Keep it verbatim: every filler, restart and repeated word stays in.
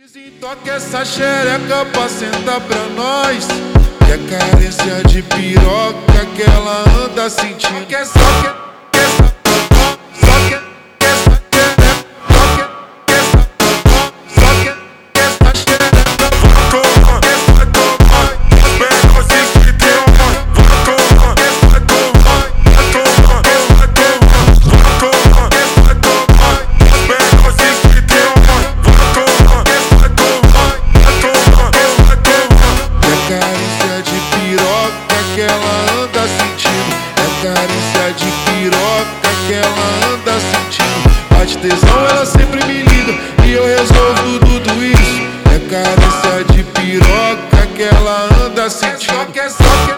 Toca essa xereca pra sentar pra nós. Que é carência de piroca que ela anda sentindo. Que é só que essa, só que essa xereca, só que essa, só que essa xereca. Vai tomar, vai tomar, os menores que tem amor. Vai tomar, vai tomar, vai tomar, vai tomar, vai tomar, vai tomar, os menores que tem amor. Vai tomar, vai tomar, vai tomar, vai tomar. É carência de piroca que ela anda sentindo. É carência de piroca que ela anda sentindo. Bate tesão, ela sempre me liga e eu resolvo tudo isso. É carência de piroca que ela anda sentindo. É só que, é só que